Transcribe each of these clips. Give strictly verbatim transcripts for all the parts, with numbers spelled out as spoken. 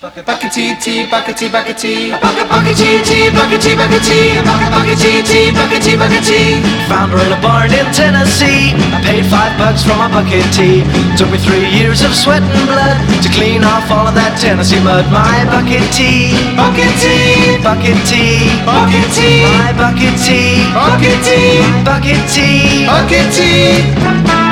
Bucket tea, tea, bucket tea, bucket tea. Bucket, bucket tea, tea, bucket tea, bucket tea. Bucket, bucket tea, tea, bucket tea, bucket tea. Found her in a barn in Tennessee. I paid five bucks for my bucket tea. Took me three years of sweat and blood to clean off all of that Tennessee mud. My bucket tea, Bucket tea, bucket tea, bucket tea, my bucket tea, bucket tea, bucket tea. bucket tea.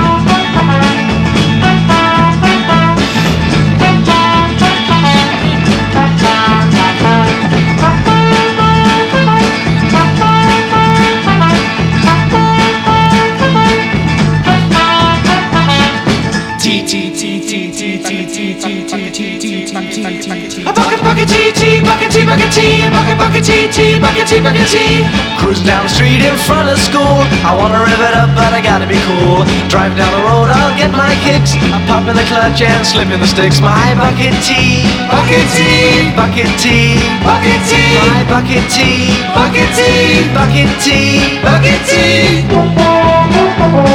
Bucket, bucket tea, tea, bucket tea, bucket tea. Bucket, bucket tea, tea, bucket tea, bucket tea. Cruising down the street in front of school. I wanna rev it up, but I gotta be cool. Driving down the road, I'll get my kicks. I pop in the clutch and slip in the sticks. My bucket tea, Bucket tea, bucket tea, bucket tea, my bucket tea, bucket tea, bucket tea. bucket tea.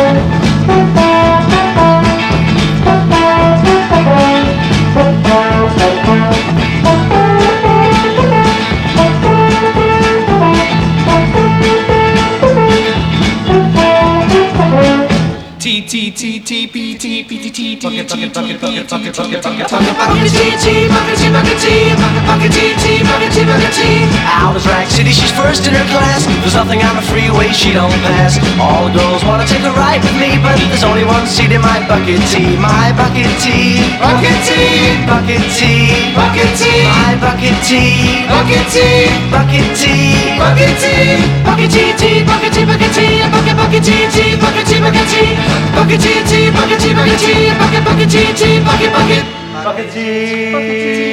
T T T T P T P T T T bucket bucket bucket bucket bucket bucket bucket bucket T T bucket T bucket T bucket bucket T T bucket T bucket T. Out of Rack City, she's first in her class. There's nothing on the freeway she don't pass. All the girls wanna take a ride with me, but there's only one seat in my bucket tea. My bucket tea, Bucket tea, bucket tea, bucket tea, my bucket tea, bucket tea, bucket tea. bucket tea, bucket tea, tea, bucket tea, bucket tea, bucket bucket tea, tea, bucket tea, bucket tea, bucket tea, tea, bucket tea, bucket tea, bucket bucket tea, tea, bucket bucket. Bucket tea.